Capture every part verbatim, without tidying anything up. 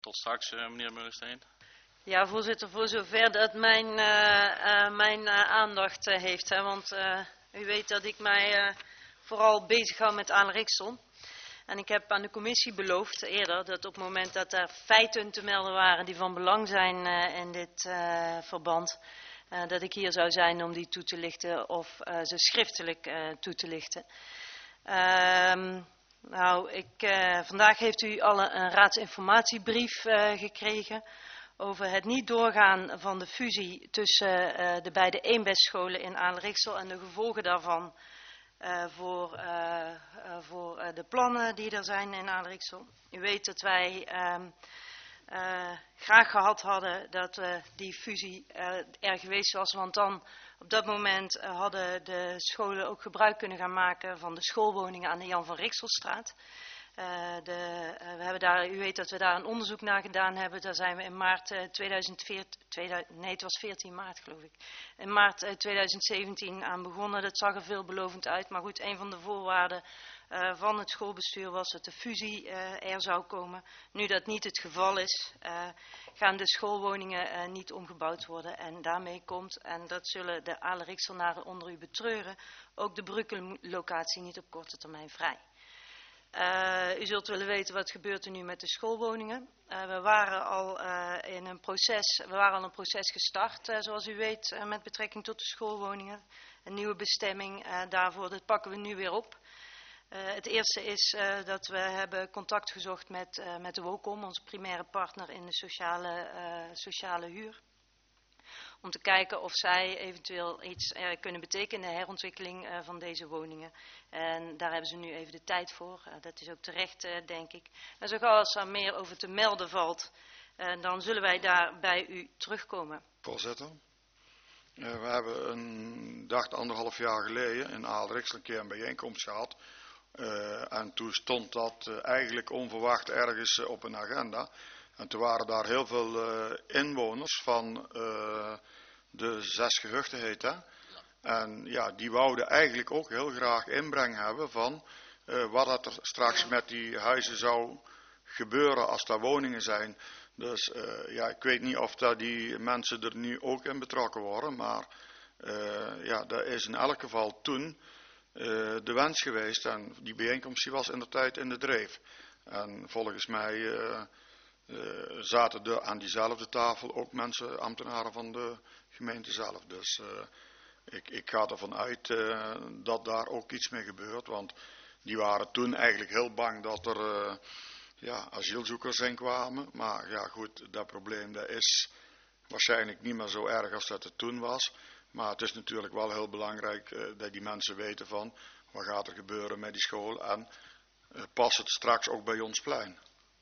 Tot straks, uh, meneer Meulensteen. Ja, voorzitter, voor zover dat mijn, uh, uh, mijn uh, aandacht uh, heeft. Hè, want uh, u weet dat ik mij uh, vooral bezig hou met Aalriksel. En ik heb aan de commissie beloofd eerder dat op het moment dat er feiten te melden waren die van belang zijn uh, in dit uh, verband, uh, dat ik hier zou zijn om die toe te lichten of uh, ze schriftelijk uh, toe te lichten. Uh, nou, ik, uh, vandaag heeft u alle een raadsinformatiebrief uh, gekregen over het niet doorgaan van de fusie tussen uh, de beide eenbestscholen in Aalriksel en de gevolgen daarvan uh, voor, uh, uh, voor uh, de plannen die er zijn in Aalriksel. U weet dat wij uh, uh, graag gehad hadden dat uh, die fusie uh, er geweest was, want dan op dat moment uh, hadden de scholen ook gebruik kunnen gaan maken van de schoolwoningen aan de Jan van Rikselstraat. Uh, de, uh, we hebben daar, u weet dat we daar een onderzoek naar gedaan hebben. Daar zijn we in maart uh, tweeduizend veertien, tweeduizend, nee het was veertien maart geloof ik, in maart uh, tweeduizend zeventien aan begonnen. Dat zag er veelbelovend uit, maar goed, een van de voorwaarden uh, van het schoolbestuur was dat de fusie uh, er zou komen. Nu dat niet het geval is, uh, gaan de schoolwoningen uh, niet omgebouwd worden en daarmee komt, en dat zullen de Aalrikselnaren onder u betreuren, ook de Brugge-locatie niet op korte termijn vrij. Uh, u zult willen weten wat gebeurt er nu met de schoolwoningen. Uh, we waren al uh, in een proces, we waren al een proces gestart, uh, zoals u weet, uh, met betrekking tot de schoolwoningen. Een nieuwe bestemming uh, daarvoor, dat pakken we nu weer op. Uh, het eerste is uh, dat we hebben contact gezocht met, uh, met de WOCOM, onze primaire partner in de sociale, uh, sociale huur. Om te kijken of zij eventueel iets uh, kunnen betekenen in de herontwikkeling uh, van deze woningen. En daar hebben ze nu even de tijd voor. Uh, dat is ook terecht, uh, denk ik. En zo gauw als er meer over te melden valt, uh, dan zullen wij daar bij u terugkomen. Voorzitter, uh, we hebben een dag, anderhalf jaar geleden in Aalriksel een keer een bijeenkomst gehad. Uh, en toen stond dat uh, eigenlijk onverwacht ergens uh, op een agenda. En toen waren daar heel veel uh, inwoners van uh, de zes gehuchten heet hè. En ja, die wouden eigenlijk ook heel graag inbreng hebben van uh, wat er straks met die huizen zou gebeuren als daar woningen zijn. Dus uh, ja, ik weet niet of dat die mensen er nu ook in betrokken worden, maar uh, ja, dat is in elk geval toen uh, de wens geweest. En die bijeenkomst die was inderdaad in de dreef. En volgens mij Uh, Uh, zaten er aan diezelfde tafel ook mensen, ambtenaren van de gemeente zelf. Dus uh, ik, ik ga ervan uit uh, dat daar ook iets mee gebeurt. Want die waren toen eigenlijk heel bang dat er uh, ja, asielzoekers in kwamen. Maar ja goed, dat probleem dat is waarschijnlijk niet meer zo erg als dat het toen was. Maar het is natuurlijk wel heel belangrijk uh, dat die mensen weten van wat gaat er gebeuren met die school. En uh, past het straks ook bij ons plein.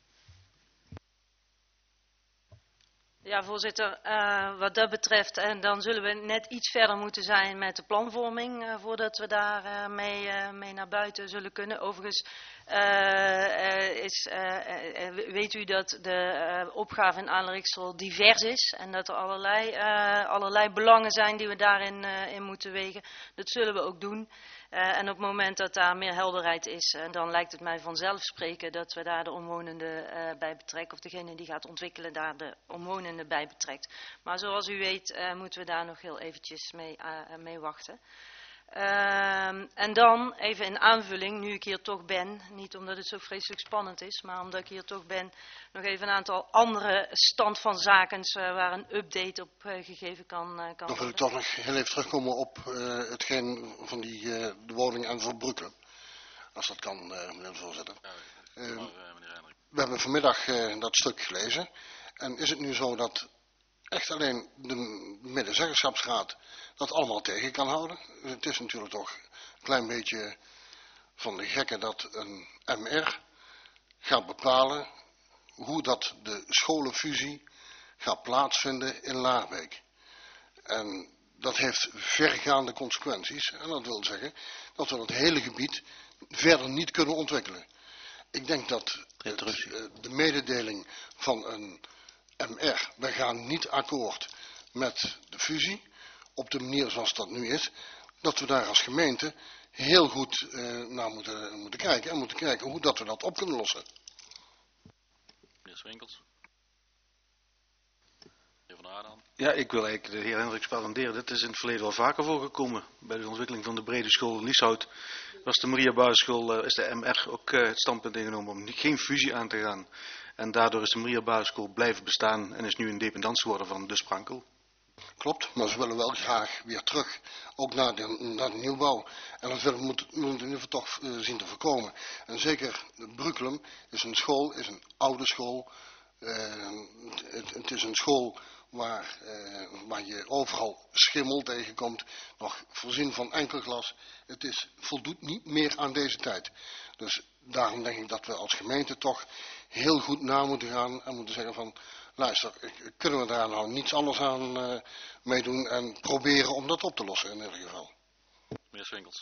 Ja, voorzitter, uh, wat dat betreft, en dan zullen we net iets verder moeten zijn met de planvorming, uh, voordat we daar uh, mee, uh, mee naar buiten zullen kunnen. Overigens uh, uh, is, uh, uh, weet u dat de uh, opgave in Aalriksel divers is en dat er allerlei, uh, allerlei belangen zijn die we daarin uh, in moeten wegen. Dat zullen we ook doen. Uh, en op het moment dat daar meer helderheid is, uh, dan lijkt het mij vanzelfsprekend dat we daar de omwonenden uh, bij betrekken. Of degene die gaat ontwikkelen daar de omwonenden bij betrekt. Maar zoals u weet uh, moeten we daar nog heel eventjes mee, uh, mee wachten. Uh, en dan even in aanvulling, nu ik hier toch ben, niet omdat het zo vreselijk spannend is, maar omdat ik hier toch ben, nog even een aantal andere stand van zaken uh, waar een update op uh, gegeven kan, uh, kan worden. Dan wil ik toch nog heel even terugkomen op uh, hetgeen van die uh, de woning en Verbrugge. Als dat kan, uh, meneer de voorzitter. Uh, we hebben vanmiddag uh, dat stuk gelezen. En is het nu zo dat echt alleen de medezeggenschapsraad dat allemaal tegen kan houden? Het is natuurlijk toch een klein beetje van de gekke dat een M R gaat bepalen hoe dat de scholenfusie gaat plaatsvinden in Laarbeek. En dat heeft vergaande consequenties. En dat wil zeggen dat we dat hele gebied verder niet kunnen ontwikkelen. Ik denk dat het, de mededeling van een M R, wij gaan niet akkoord met de fusie, op de manier zoals dat nu is, dat we daar als gemeente heel goed uh, naar moeten, moeten kijken en moeten kijken hoe dat we dat op kunnen lossen. Meneer Swinkels. Van Aardan. Ja, ik wil eigenlijk de heer Hendricks garanderen. Dit is in het verleden wel vaker voorgekomen. Bij de ontwikkeling van de brede school in Lieshout was de Maria Basisschool, uh, is de M R ook uh, het standpunt ingenomen om geen fusie aan te gaan. En daardoor is de Maria Basisschool blijven bestaan en is nu een dependance geworden van de Sprankel. Klopt, maar ze willen wel graag weer terug, ook naar de, naar de nieuwbouw. En dat willen, moeten we in ieder geval toch uh, zien te voorkomen. En zeker Bruggelum is een school, is een oude school. Uh, het, het is een school waar, uh, waar je overal schimmel tegenkomt, nog voorzien van enkel glas. Het is, voldoet niet meer aan deze tijd. Dus daarom denk ik dat we als gemeente toch heel goed na moeten gaan en moeten zeggen van, luister, kunnen we daar nou niets anders aan uh, meedoen en proberen om dat op te lossen in ieder geval. Meneer Swinkels.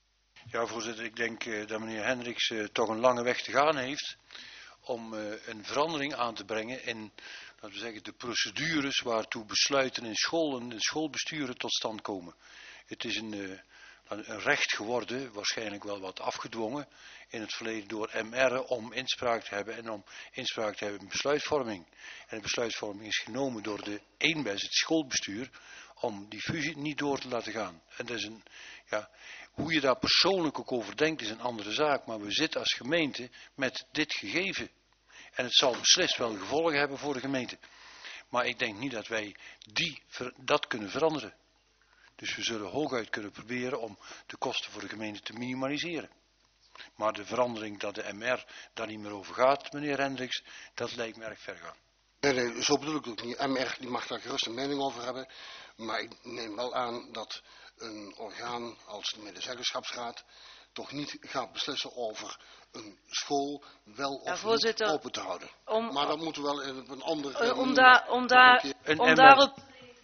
Ja, voorzitter, ik denk uh, dat meneer Hendricks uh, toch een lange weg te gaan heeft om uh, een verandering aan te brengen in, laten we zeggen, de procedures waartoe besluiten in scholen en schoolbesturen tot stand komen. Het is een, uh, een recht geworden, waarschijnlijk wel wat afgedwongen in het verleden door M R om inspraak te hebben en om inspraak te hebben in besluitvorming. En de besluitvorming is genomen door de eenbes, het schoolbestuur, om die fusie niet door te laten gaan. En dat is een, ja, hoe je daar persoonlijk ook over denkt is een andere zaak, maar we zitten als gemeente met dit gegeven. En het zal beslist wel gevolgen hebben voor de gemeente. Maar ik denk niet dat wij die, dat kunnen veranderen. Dus we zullen hooguit kunnen proberen om de kosten voor de gemeente te minimaliseren. Maar de verandering dat de M R daar niet meer over gaat, meneer Hendricks, dat lijkt me erg ver gaan. Nee, nee, zo bedoel ik het ook niet. M R die mag daar gerust een mening over hebben. Maar ik neem wel aan dat een orgaan als de medezeggenschapsraad toch niet gaat beslissen over een school wel of ja, niet open te houden. Om, maar dat moeten we wel in een ander... Uh, om, daar, om, daar, om, daarop,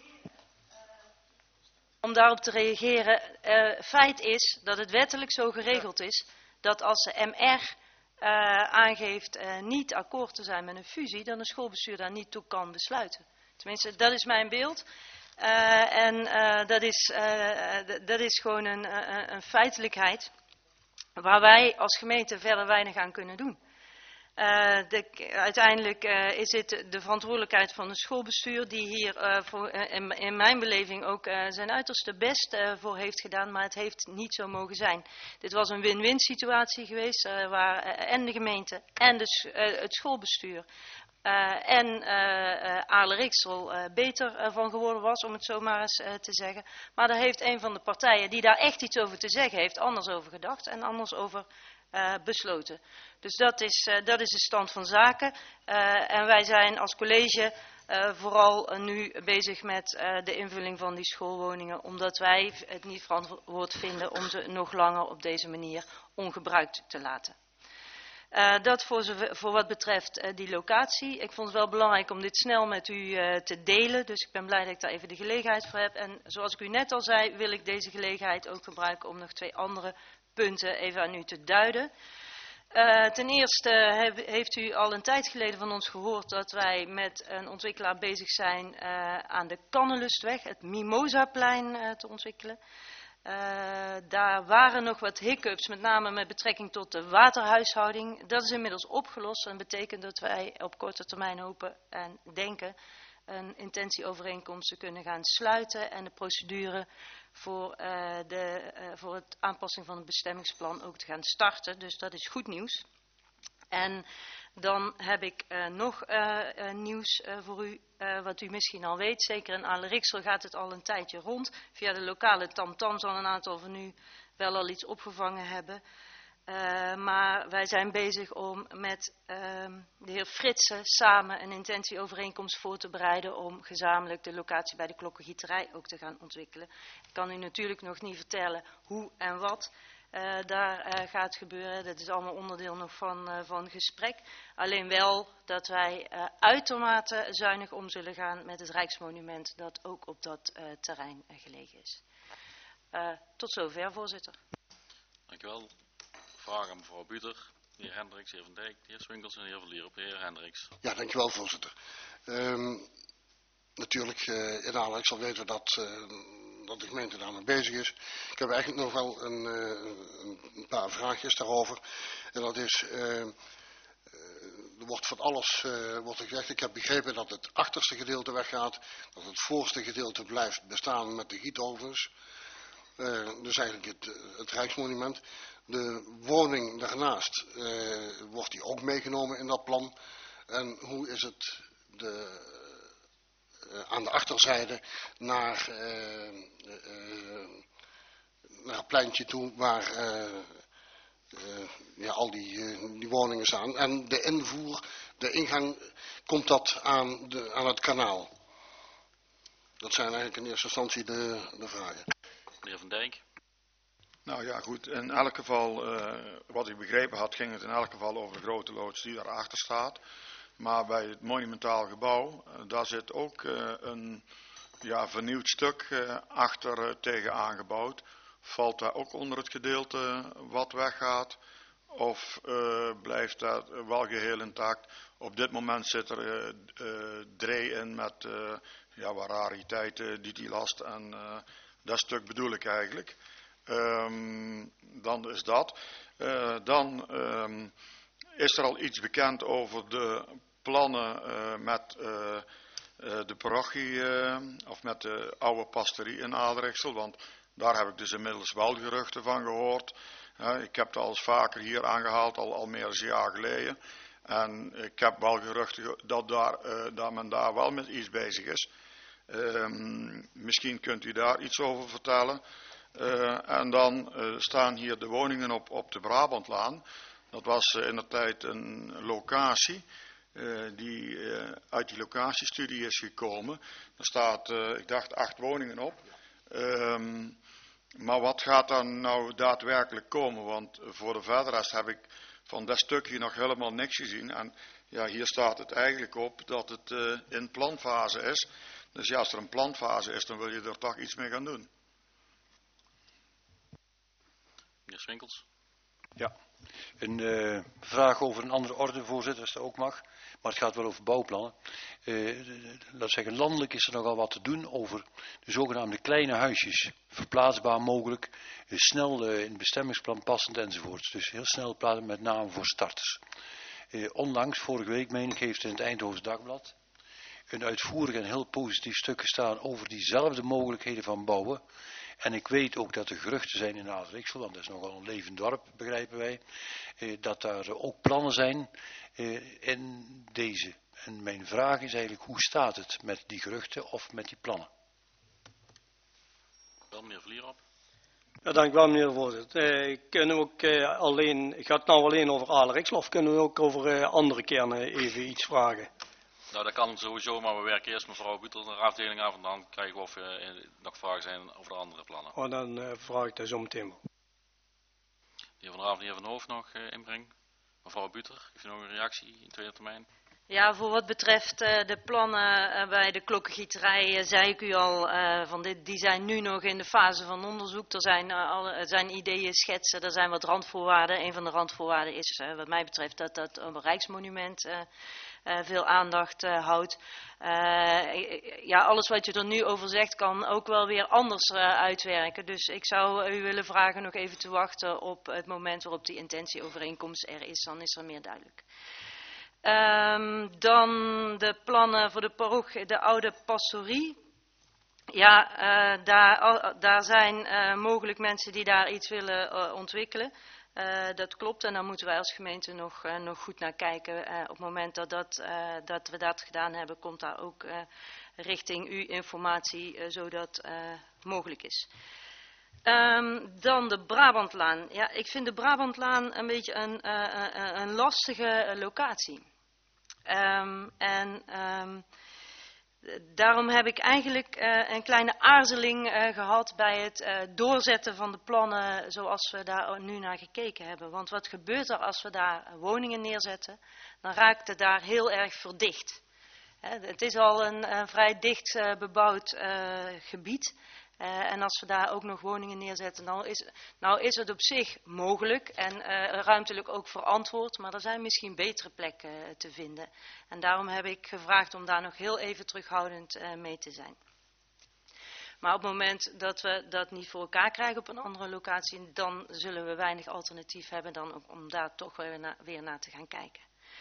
om daarop te reageren, uh, feit is dat het wettelijk zo geregeld is dat als de M R uh, aangeeft uh, niet akkoord te zijn met een fusie, dan een schoolbestuur daar niet toe kan besluiten. Tenminste, dat is mijn beeld. Uh, en uh, dat, is, uh, dat is gewoon een, uh, een feitelijkheid waar wij als gemeente verder weinig aan kunnen doen. Uh, de, uiteindelijk uh, is het de verantwoordelijkheid van het schoolbestuur die hier uh, voor, uh, in, in mijn beleving ook uh, zijn uiterste best uh, voor heeft gedaan, maar het heeft niet zo mogen zijn. Dit was een win-win situatie geweest uh, waar uh, en de gemeente en de, uh, het schoolbestuur Uh, en uh, uh, Aarle-Rixel uh, beter uh, van geworden was, om het zo maar eens uh, te zeggen. Maar daar heeft een van de partijen die daar echt iets over te zeggen heeft, anders over gedacht en anders over uh, besloten. Dus dat is, uh, dat is de stand van zaken. Uh, en wij zijn als college uh, vooral uh, nu bezig met uh, de invulling van die schoolwoningen, omdat wij het niet verantwoord vinden om ze nog langer op deze manier ongebruikt te laten. Uh, dat voor, voor wat betreft uh, die locatie. Ik vond het wel belangrijk om dit snel met u uh, te delen. Dus ik ben blij dat ik daar even de gelegenheid voor heb. En zoals ik u net al zei, wil ik deze gelegenheid ook gebruiken om nog twee andere punten even aan u te duiden. Uh, ten eerste heb, heeft u al een tijd geleden van ons gehoord dat wij met een ontwikkelaar bezig zijn uh, aan de Kannelustweg, het Mimosaplein uh, te ontwikkelen. Uh, daar waren nog wat hiccups, met name met betrekking tot de waterhuishouding. Dat is inmiddels opgelost en betekent dat wij op korte termijn hopen en denken een intentieovereenkomst te kunnen gaan sluiten en de procedure voor, uh, de, uh, voor het aanpassing van het bestemmingsplan ook te gaan starten. Dus dat is goed nieuws. En dan heb ik uh, nog uh, uh, nieuws uh, voor u, uh, wat u misschien al weet. Zeker in Aarle-Rixel gaat het al een tijdje rond. Via de lokale tamtam zal een aantal van u wel al iets opgevangen hebben. Uh, maar wij zijn bezig om met uh, de heer Fritsen samen een intentieovereenkomst voor te bereiden om gezamenlijk de locatie bij de klokkengieterij ook te gaan ontwikkelen. Ik kan u natuurlijk nog niet vertellen hoe en wat Uh, daar uh, gaat gebeuren. Dat is allemaal onderdeel nog van, uh, van gesprek. Alleen wel dat wij uh, uitermate zuinig om zullen gaan met het Rijksmonument dat ook op dat uh, terrein uh, gelegen is. Uh, tot zover, voorzitter. Dank u wel. Vraag aan mevrouw Buter, de heer Hendricks, de heer Van Dijk, de heer Swinkels en de heer Verlierop. De heer Hendricks. Ja, dank u wel, voorzitter. Um, natuurlijk, uh, in Aarle-Rixel weten we dat... Uh, dat de gemeente daarmee bezig is. Ik heb eigenlijk nog wel een, een, een paar vraagjes daarover. En dat is, uh, uh, er wordt van alles uh, wordt er gezegd. Ik heb begrepen dat het achterste gedeelte weggaat, dat het voorste gedeelte blijft bestaan met de gietovens. Uh, dus eigenlijk het, het Rijksmonument. De woning daarnaast, uh, wordt die ook meegenomen in dat plan? En hoe is het de, uh, aan de achterzijde naar, uh, uh, naar het pleintje toe waar uh, uh, ja, al die, uh, die woningen staan? En de invoer, de ingang, komt dat aan, de, aan het kanaal? Dat zijn eigenlijk in eerste instantie de, de vragen. Meneer Van Dijk. Nou ja, goed. In elk geval, uh, wat ik begrepen had, ging het in elk geval over de grote loods die daarachter staat. Maar bij het monumentaal gebouw, uh, daar zit ook uh, een ja, vernieuwd stuk uh, achter uh, tegen aangebouwd. Valt daar ook onder het gedeelte wat weggaat? Of uh, blijft dat wel geheel intact? Op dit moment zit er uh, uh, dree in met uh, ja, wat rariteiten die die last. En uh, dat stuk bedoel ik eigenlijk. Um, dan is dat. Uh, dan um, is er al iets bekend over de plannen uh, met uh, uh, de parochie uh, of met de oude pastorie in Aderichsel. Want daar heb ik dus inmiddels wel geruchten van gehoord. Uh, ik heb het al eens vaker hier aangehaald, al, al meer dan een jaar geleden. En ik heb wel geruchten dat, daar, uh, dat men daar wel met iets bezig is. Um, misschien kunt u daar iets over vertellen. Uh, en dan uh, staan hier de woningen op, op de Brabantlaan. Dat was uh, in de tijd een locatie uh, die uh, uit die locatiestudie is gekomen. Er staat, uh, ik dacht, acht woningen op. Um, maar wat gaat er nou daadwerkelijk komen? Want voor de verdere rest heb ik van dat stukje nog helemaal niks gezien. En ja, hier staat het eigenlijk op dat het uh, in planfase is. Dus ja, als er een planfase is, dan wil je er toch iets mee gaan doen. Meneer Swinkels. Ja, een uh, vraag over een andere orde, voorzitter, als dat ook mag. Maar het gaat wel over bouwplannen. Uh, laat zeggen, landelijk is er nogal wat te doen over de zogenaamde kleine huisjes. Verplaatsbaar mogelijk, uh, snel uh, in het bestemmingsplan passend enzovoorts. Dus heel snel plaatsen, met name voor starters. Uh, onlangs, vorige week meen ik, heeft in het Eindhoven's Dagblad een uitvoerig en heel positief stuk gestaan over diezelfde mogelijkheden van bouwen. En ik weet ook dat er geruchten zijn in Aderichsel, want dat is nogal een levend dorp, begrijpen wij, eh, dat daar ook plannen zijn eh, in deze. En mijn vraag is eigenlijk, hoe staat het met die geruchten of met die plannen? Wel, meneer Vlierop. Ja, dank u wel, meneer de voorzitter. Eh, kunnen we ook eh, alleen, gaat het nou alleen over Aderichsel of kunnen we ook over eh, andere kernen even iets vragen? Nou, dat kan sowieso, maar we werken eerst met mevrouw Butel de afdeling af en dan kijken we of er uh, nog vragen zijn over de andere plannen. Oh, dan uh, vraag ik daar zo meteen wel. De heer Van der Raaf en de heer Van Hoofd nog uh, inbrengen. Mevrouw Buter, heeft u nog een reactie in tweede termijn? Ja, voor wat betreft uh, de plannen uh, bij de klokkengieterij, uh, zei ik u al, uh, van dit, die zijn nu nog in de fase van onderzoek. Er zijn, uh, alle, er zijn ideeën, schetsen, er zijn wat randvoorwaarden. Een van de randvoorwaarden is uh, wat mij betreft dat dat een Rijksmonument uh, uh, veel aandacht uh, houdt. Uh, ja, alles wat je er nu over zegt kan ook wel weer anders uh, uitwerken. Dus ik zou u willen vragen nog even te wachten op het moment waarop die intentieovereenkomst er is. Dan is er meer duidelijk. Um, dan de plannen voor de parochie, de oude pastorie. Ja, uh, daar, daar zijn uh, mogelijk mensen die daar iets willen uh, ontwikkelen. Uh, dat klopt en daar moeten wij als gemeente nog, uh, nog goed naar kijken. Uh, op het moment dat, dat, uh, dat we dat gedaan hebben, komt daar ook uh, richting u informatie, uh, zodat uh, mogelijk is. Um, dan de Brabantlaan. Ja, ik vind de Brabantlaan een beetje een, uh, een lastige uh, locatie. Um, en um, daarom heb ik eigenlijk uh, een kleine aarzeling uh, gehad bij het uh, doorzetten van de plannen zoals we daar nu naar gekeken hebben. Want wat gebeurt er als we daar woningen neerzetten? Dan raakt het daar heel erg verdicht. He, het is al een, een vrij dicht uh, bebouwd uh, gebied. Uh, en als we daar ook nog woningen neerzetten, dan is, nou is het op zich mogelijk en uh, ruimtelijk ook verantwoord, maar er zijn misschien betere plekken uh, te vinden. En daarom heb ik gevraagd om daar nog heel even terughoudend uh, mee te zijn. Maar op het moment dat we dat niet voor elkaar krijgen op een andere locatie, dan zullen we weinig alternatief hebben dan om daar toch weer, na, weer naar te gaan kijken.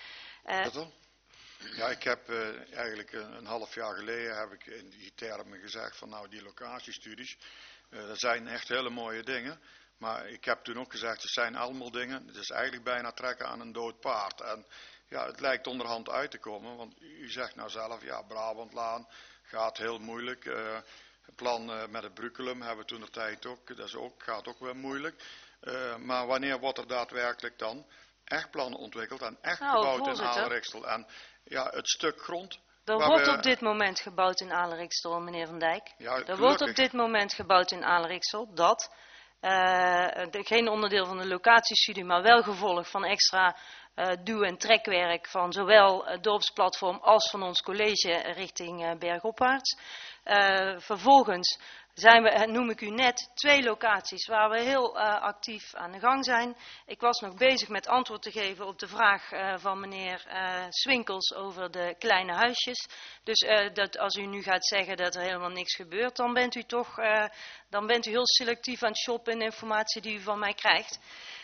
Uh, Ja, ik heb uh, eigenlijk een, een half jaar geleden heb ik in die termen gezegd van nou die locatiestudies, uh, dat zijn echt hele mooie dingen. Maar ik heb toen ook gezegd, het zijn allemaal dingen, het is eigenlijk bijna trekken aan een dood paard. En ja, het lijkt onderhand uit te komen, want u zegt nou zelf, ja, Brabantlaan gaat heel moeilijk. Uh, het plan uh, met het Bruculum hebben we toen de tijd ook, dat is ook, gaat ook weer moeilijk. Uh, maar wanneer wordt er daadwerkelijk dan echt plannen ontwikkeld en echt nou, gebouwd voorzitter. in Aalriksel? En ja, het stuk grond. Er wordt we... op dit moment gebouwd in Aalriksel, meneer Van Dijk. Ja, er gelukkig. wordt op dit moment gebouwd in Aalriksel dat, uh, de, geen onderdeel van de locatiestudie, maar wel gevolg van extra uh, duw- en trekwerk van zowel het dorpsplatform als van ons college richting uh, bergopwaarts. Uh, vervolgens zijn we, noem ik u net, twee locaties waar we heel uh, actief aan de gang zijn. Ik was nog bezig met antwoord te geven op de vraag uh, van meneer uh, Swinkels over de kleine huisjes. Dus uh, dat als u nu gaat zeggen dat er helemaal niks gebeurt, dan bent u toch uh, dan bent u heel selectief aan het shoppen in de informatie die u van mij krijgt.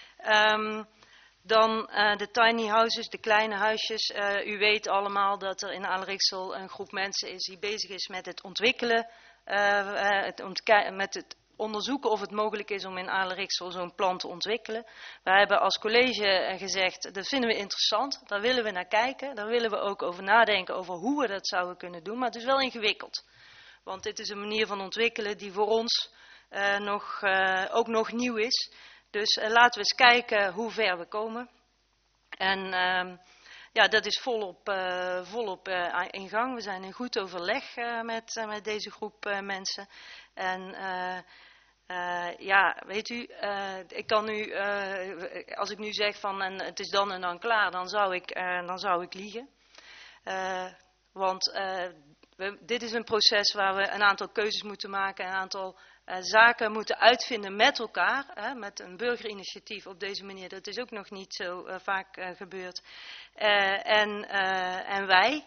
Um, Dan uh, de tiny houses, de kleine huisjes. Uh, u weet allemaal dat er in Aalriksel een groep mensen is die bezig is met het ontwikkelen. Uh, uh, het ontke- met het onderzoeken of het mogelijk is om in Aalriksel zo'n plan te ontwikkelen. We hebben als college gezegd, dat vinden we interessant. Daar willen we naar kijken. Daar willen we ook over nadenken over hoe we dat zouden kunnen doen. Maar het is wel ingewikkeld. Want dit is een manier van ontwikkelen die voor ons uh, nog, uh, ook nog nieuw is. Dus uh, laten we eens kijken hoe ver we komen. En uh, ja, dat is volop, uh, volop uh, in gang. We zijn in goed overleg uh, met, uh, met deze groep uh, mensen. En uh, uh, ja, weet u, uh, ik kan nu, uh, als ik nu zeg van en het is dan en dan klaar, dan zou ik, uh, dan zou ik liegen. Uh, want uh, we, dit is een proces waar we een aantal keuzes moeten maken, een aantal Uh, zaken moeten uitvinden met elkaar, hè, met een burgerinitiatief op deze manier. Dat is ook nog niet zo uh, vaak uh, gebeurd. Uh, en, uh, en wij,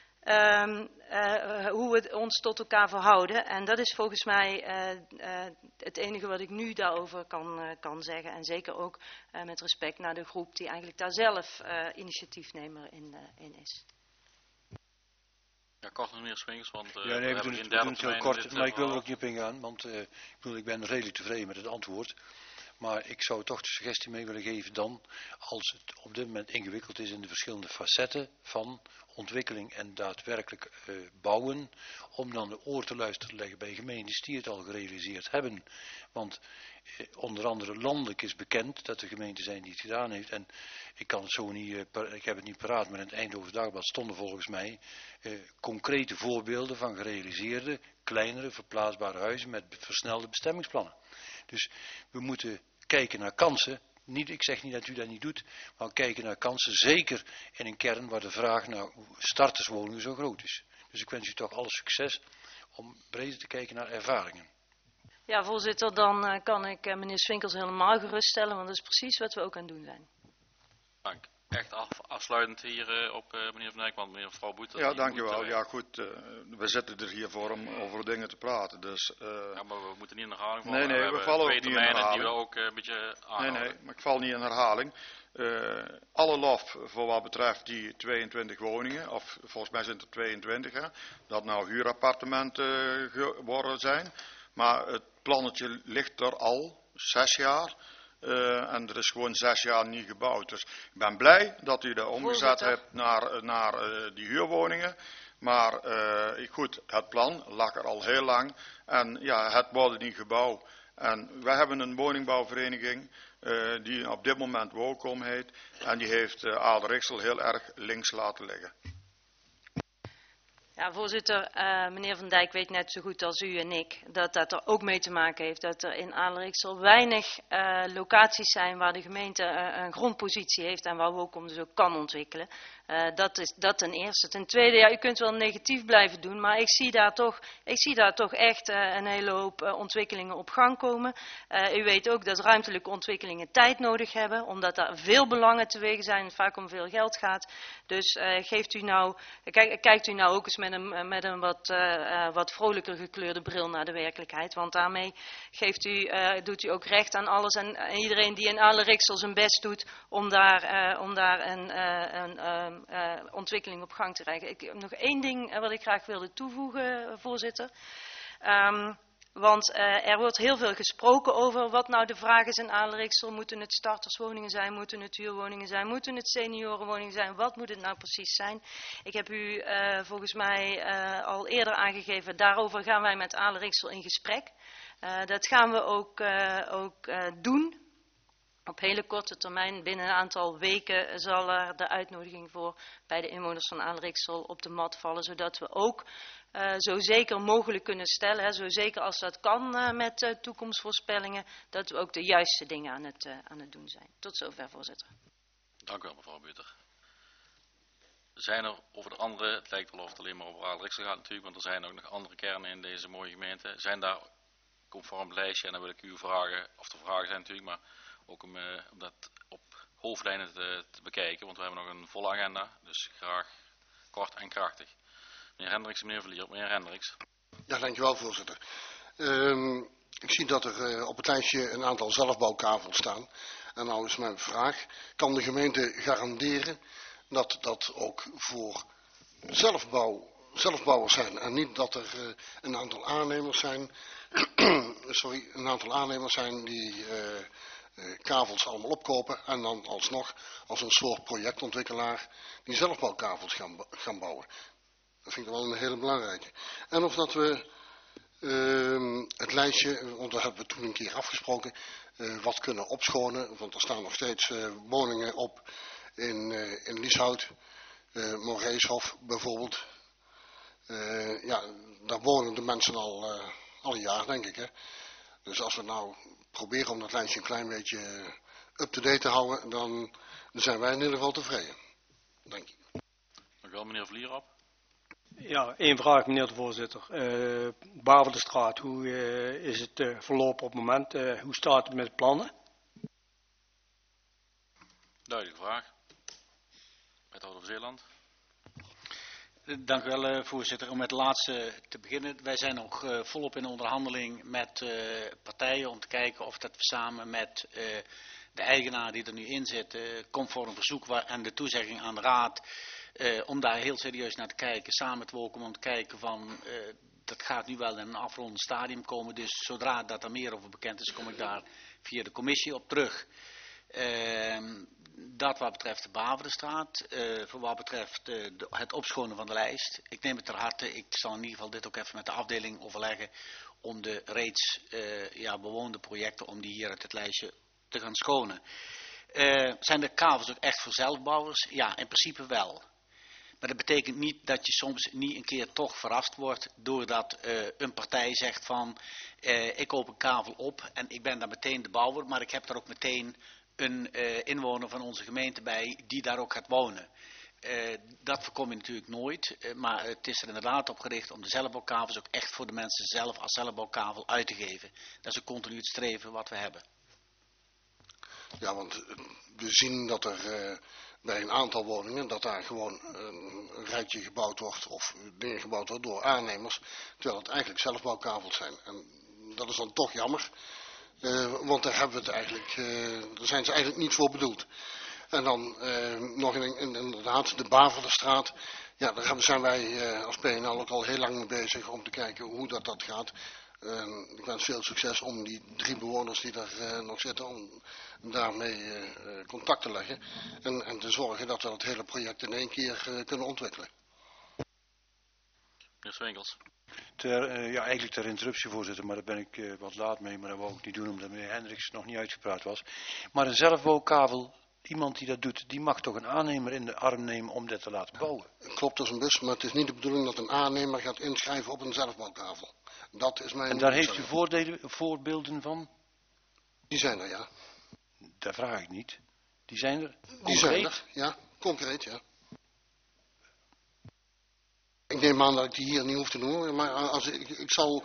um, uh, hoe we ons tot elkaar verhouden. En dat is volgens mij uh, uh, het enige wat ik nu daarover kan, uh, kan zeggen. En zeker ook uh, met respect naar de groep die eigenlijk daar zelf uh, initiatiefnemer in, uh, in is. Ja, kort nog meer Swinkels, want uh, ja, nee, we, we doen het, we doen het heel kort, maar ik wil er ook niet op ingaan, want uh, ik, bedoel, ik ben redelijk tevreden met het antwoord. Maar ik zou toch de suggestie mee willen geven dan, als het op dit moment ingewikkeld is in de verschillende facetten van ontwikkeling en daadwerkelijk uh, bouwen, om dan de oor te luisteren te leggen bij gemeentes die het al gerealiseerd hebben. Want uh, onder andere landelijk is bekend dat er gemeenten zijn die het gedaan heeft. En ik kan het zo niet, uh, per, ik heb het niet paraat, maar in het Eindhoven Dagblad stonden volgens mij uh, concrete voorbeelden van gerealiseerde, kleinere, verplaatsbare huizen met versnelde bestemmingsplannen. Dus we moeten kijken naar kansen. Niet, ik zeg niet dat u dat niet doet, maar kijken naar kansen. Zeker in een kern waar de vraag naar starterswoningen zo groot is. Dus ik wens u toch alle succes om breder te kijken naar ervaringen. Ja, voorzitter, dan uh, kan ik uh, meneer Swinkels helemaal geruststellen, want dat is precies wat we ook aan het doen zijn. Dank. Echt af, afsluitend hier uh, op uh, meneer Van Dijk, want mevrouw Boet... Ja, dankjewel. Ja, goed. Uh, we zitten er hier voor om over dingen te praten. Dus, uh... ja, maar we moeten niet in herhaling vallen. Nee, nee, we, we vallen ook niet in herhaling. Die we ook uh, een beetje aanhouden. Nee, nee, maar ik val niet in herhaling. Uh, alle lof voor wat betreft die tweeëntwintig woningen, of volgens mij zijn het er tweeëntwintig, hè, dat nou huurappartementen geworden zijn. Maar het plannetje ligt er al zes jaar. Uh, en er is gewoon zes jaar niet gebouwd. Dus ik ben blij dat u dat omgezet hebt naar, naar uh, die huurwoningen. Maar uh, goed, het plan lag er al heel lang. En ja, het wordt niet gebouwd. En wij hebben een woningbouwvereniging uh, die op dit moment Wokom heet. En die heeft uh, Aalriksel heel erg links laten liggen. Ja, voorzitter, uh, meneer Van Dijk weet net zo goed als u en ik dat dat er ook mee te maken heeft dat er in Aalriksel weinig uh, locaties zijn waar de gemeente uh, een grondpositie heeft en waar Wokom dus ook kan ontwikkelen. Uh, dat is dat ten eerste. Ten tweede, ja, u kunt wel negatief blijven doen, maar ik zie daar toch, ik zie daar toch echt uh, een hele hoop uh, ontwikkelingen op gang komen. Uh, u weet ook dat ruimtelijke ontwikkelingen tijd nodig hebben, omdat daar veel belangen te wegen zijn en vaak om veel geld gaat. Dus uh, geeft u nou, kijk, kijkt u nou ook eens met een, met een wat, uh, uh, wat vrolijker gekleurde bril naar de werkelijkheid. Want daarmee geeft u, uh, doet u ook recht aan alles en uh, iedereen die in Aalriksel zijn best doet om daar, uh, om daar een, uh, een, uh, uh, ontwikkeling op gang te krijgen. Ik heb nog één ding uh, wat ik graag wilde toevoegen, voorzitter. Um, Want uh, er wordt heel veel gesproken over wat nou de vraag is in Adelrijksel. Moeten het starterswoningen zijn? Moeten het huurwoningen zijn? Moeten het seniorenwoningen zijn? Wat moet het nou precies zijn? Ik heb u uh, volgens mij uh, al eerder aangegeven. Daarover gaan wij met Adelrijksel in gesprek. Uh, dat gaan we ook, uh, ook uh, doen. Op hele korte termijn, binnen een aantal weken, zal er de uitnodiging voor bij de inwoners van Adelrijksel op de mat vallen. Zodat we ook uh, zo zeker mogelijk kunnen stellen, hè, zo zeker als dat kan uh, met uh, toekomstvoorspellingen, dat we ook de juiste dingen aan het, uh, aan het doen zijn. Tot zover, voorzitter. Dank u wel, mevrouw Buter. Zijn er over de andere, het lijkt wel of het alleen maar over Adelrijksel gaat natuurlijk, want er zijn ook nog andere kernen in deze mooie gemeente. Zijn daar conform lijstje, en dan wil ik u vragen, of de vragen zijn natuurlijk, maar ook om, uh, om dat op hoofdlijnen te, te bekijken, want we hebben nog een volle agenda, dus graag kort en krachtig. Meneer Hendricks, meneer Verlier, meneer Hendricks. Ja, dankjewel, voorzitter. Um, ik zie dat er uh, op het lijstje een aantal zelfbouwkavels staan. En nou is mijn vraag, kan de gemeente garanderen dat dat ook voor zelfbouw, zelfbouwers zijn en niet dat er uh, een aantal aannemers zijn, sorry, een aantal aannemers zijn die uh, uh, kavels allemaal opkopen en dan alsnog als een soort projectontwikkelaar die zelfbouwkavels gaan, gaan bouwen. Dat vind ik wel een hele belangrijke. En of dat we uh, het lijstje, want daar hebben we toen een keer afgesproken, uh, wat kunnen opschonen. Want er staan nog steeds uh, woningen op in, uh, in Lieshout, uh, Moreeshof bijvoorbeeld. Uh, ja, daar wonen de mensen al, uh, al een jaar, denk ik. Hè? Dus als we nou proberen om dat lijstje een klein beetje up-to-date te houden, dan zijn wij in ieder geval tevreden. Dank je. Dank u wel, meneer Vlier op. Ja, één vraag, meneer de voorzitter. Uh, Baverdestraat, hoe uh, is het uh, verlopen op het moment? Uh, hoe staat het met de plannen? Duidelijke vraag. Wethouder van Zeeland. Dank u wel, uh, voorzitter. Om met het laatste te beginnen. Wij zijn nog uh, volop in onderhandeling met uh, partijen om te kijken of dat we samen met uh, de eigenaar die er nu in zit, uh, conform verzoek en de toezegging aan de raad, uh, om daar heel serieus naar te kijken, samen met Wolkom om te kijken van, uh, dat gaat nu wel in een afrondend stadium komen, dus zodra dat er meer over bekend is, kom ik daar via de commissie op terug. Uh, dat wat betreft de Baverdestraat, uh, voor wat betreft uh, de, het opschonen van de lijst. Ik neem het ter harte, ik zal in ieder geval dit ook even met de afdeling overleggen om de reeds uh, ja, bewoonde projecten, om die hier uit het lijstje te gaan schonen. Uh, zijn de kavels ook echt voor zelfbouwers? Ja, in principe wel. Maar dat betekent niet dat je soms niet een keer toch verrast wordt doordat uh, een partij zegt van uh, ik koop een kavel op en ik ben dan meteen de bouwer, maar ik heb daar ook meteen een uh, inwoner van onze gemeente bij die daar ook gaat wonen. Uh, dat voorkom je natuurlijk nooit, uh, maar het is er inderdaad op gericht om de zelfbouwkavels ook echt voor de mensen zelf als zelfbouwkavel uit te geven. Dat is een continu het streven wat we hebben. Ja, want we zien dat er uh, bij een aantal woningen, dat daar gewoon een, een rijtje gebouwd wordt of dingen gebouwd wordt door aannemers, terwijl het eigenlijk zelfbouwkavels zijn. En dat is dan toch jammer, uh, want daar hebben we het eigenlijk, uh, daar zijn ze eigenlijk niet voor bedoeld. En dan uh, nog in, in, inderdaad de Baverdestraat, ja, daar zijn wij uh, als P N L ook al heel lang mee bezig om te kijken hoe dat, dat gaat. Uh, ik wens veel succes om die drie bewoners die daar uh, nog zitten, om daarmee uh, contact te leggen. En, en te zorgen dat we het hele project in één keer uh, kunnen ontwikkelen. Meneer Swinkels. Ter, uh, ja, eigenlijk ter interruptie, voorzitter, maar daar ben ik uh, wat laat mee, maar dat wou ik niet doen omdat meneer Hendricks nog niet uitgepraat was. Maar een zelfbouwkavel, iemand die dat doet, die mag toch een aannemer in de arm nemen om dat te laten bouwen? Klopt als een bus, maar het is niet de bedoeling dat een aannemer gaat inschrijven op een zelfbouwkavel. Dat is mijn... En daar heeft u voordelen, voorbeelden van? Die zijn er, ja. Daar vraag ik niet. Die zijn er? Die concreet? zijn er, ja. Concreet, ja. Ik neem aan dat ik die hier niet hoef te noemen, maar als ik, ik zal...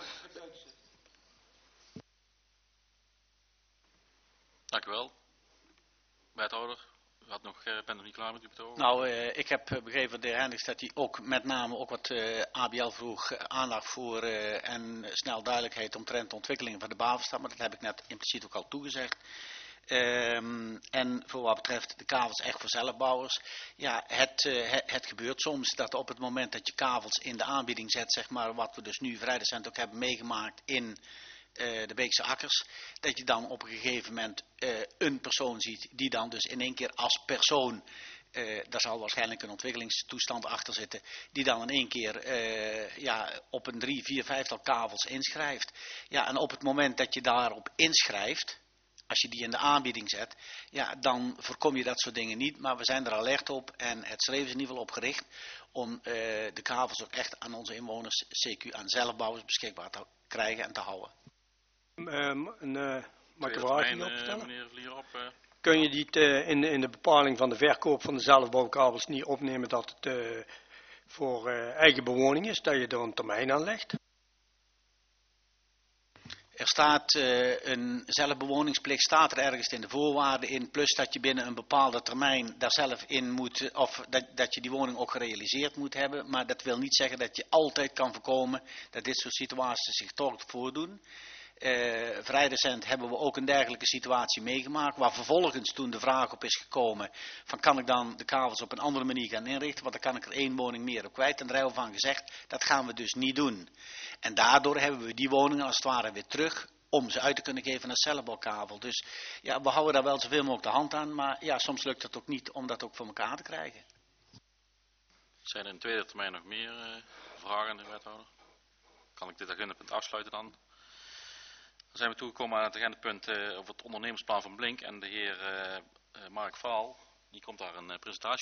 Dank u wel. Wethouder, u had nog, uh, bent nog niet klaar met uw betoog? Nou, uh, ik heb begrepen van de heer Hendricks dat hij ook met name ook wat uh, A B L vroeg, uh, aandacht voor uh, en snel duidelijkheid omtrent de ontwikkeling van de Baverstraat, maar dat heb ik net impliciet ook al toegezegd. Um, en voor wat betreft de kavels echt voor zelfbouwers, ja, het, uh, het, het gebeurt soms dat op het moment dat je kavels in de aanbieding zet, zeg maar, wat we dus nu vrij recent ook hebben meegemaakt in uh, de Beekse Akkers, dat je dan op een gegeven moment uh, een persoon ziet die dan dus in één keer als persoon, uh, daar zal waarschijnlijk een ontwikkelingstoestand achter zitten, die dan in één keer uh, ja, op een drie, vier, vijftal kavels inschrijft. Ja, en op het moment dat je daarop inschrijft, als je die in de aanbieding zet, ja, dan voorkom je dat soort dingen niet. Maar we zijn er alert op en het schreef is in ieder geval op gericht om uh, de kavels ook echt aan onze inwoners, C Q aan zelfbouwers, beschikbaar te krijgen en te houden. Um, een, uh, mag ik een vraagje opstellen? Meneer Vlierop, uh... Kun je die uh, in, de, in de bepaling van de verkoop van de zelfbouwkabels niet opnemen dat het uh, voor uh, eigen bewoning is, dat je er een termijn aan legt? Er staat uh, een zelfbewoningsplicht, staat er ergens in de voorwaarden in, plus dat je binnen een bepaalde termijn daar zelf in moet, of dat, dat je die woning ook gerealiseerd moet hebben. Maar dat wil niet zeggen dat je altijd kan voorkomen dat dit soort situaties zich toch voordoen. Uh, vrij recent hebben we ook een dergelijke situatie meegemaakt, waar vervolgens toen de vraag op is gekomen van kan ik dan de kavels op een andere manier gaan inrichten, want dan kan ik er één woning meer op kwijt. En daar hebben we van gezegd, dat gaan we dus niet doen. En daardoor hebben we die woningen als het ware weer terug om ze uit te kunnen geven als zelfbouwkavel. Dus ja, we houden daar wel zoveel mogelijk de hand aan, maar ja, soms lukt het ook niet om dat ook voor elkaar te krijgen. Zijn er in tweede termijn nog meer uh, vragen aan de wethouder? Kan ik dit agendapunt afsluiten dan? Dan zijn we toegekomen aan het agendapunt uh, over het ondernemersplan van Blink en de heer uh, uh, Mark Vaal, die komt daar een uh, presentatie